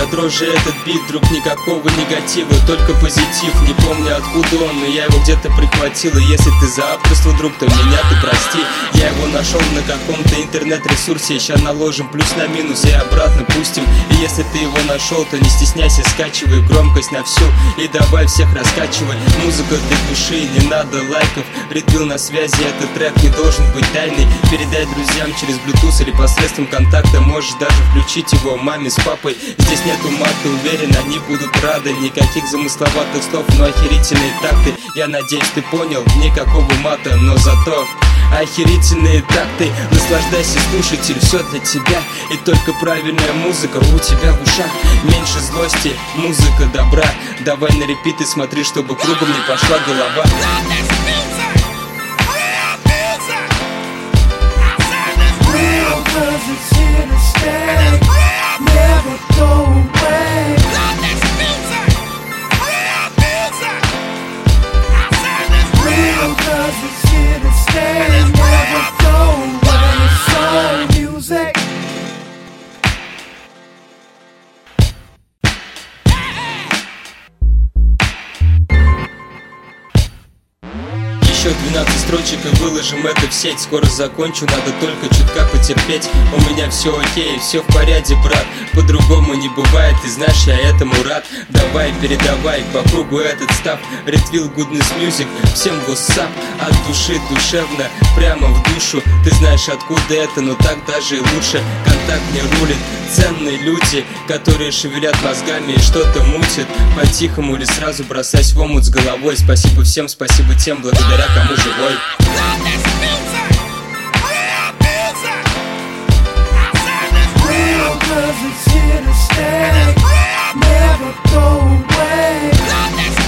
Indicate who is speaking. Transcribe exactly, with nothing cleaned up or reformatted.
Speaker 1: дрожи этот бит, друг, никакого негатива, только позитив. Не помню откуда он, но я его где-то прихватил. И если ты за авторство, друг, то меня ты прости. Я его нашел на каком-то интернет-ресурсе. Сейчас наложим плюс на минус и обратно пустим. И если ты его нашел, то не стесняйся, скачивай громкость на всю и давай всех раскачивай. Музыка для души, не надо лайков. Редвилл на связи, этот трек не должен быть тайный. Передай друзьям через Bluetooth или посредством контакта. Можешь даже включить его маме с папой. Здесь нету мата, уверен, они будут рады. Никаких замысловатых слов, но охерительные такты. Я надеюсь, ты понял, никакого мата, но зато охерительные такты. Наслаждайся, слушатель, все для тебя. И только правильная музыка у тебя в ушах. Меньше злости, музыка добра. Давай на репит и смотри, чтобы кругом не пошла голова. Еще двенадцать строчек и выложим это в сеть. Скоро закончу, надо только чутка потерпеть. У меня все окей, все в порядке, брат. По-другому не бывает, ты знаешь, я этому рад. Давай, передавай по кругу этот став. Редвилл, Goodness Music, всем what's up. От души душевно, прямо в душу. Ты знаешь откуда это, но так даже и лучше. Контакт не рулит, ценные люди, которые шевелят мозгами и что-то мутят. По-тихому или сразу бросаясь в омут с головой. Спасибо всем, спасибо тем, благодаря кому живой. Real, 'cause it's here to stay. Never go away.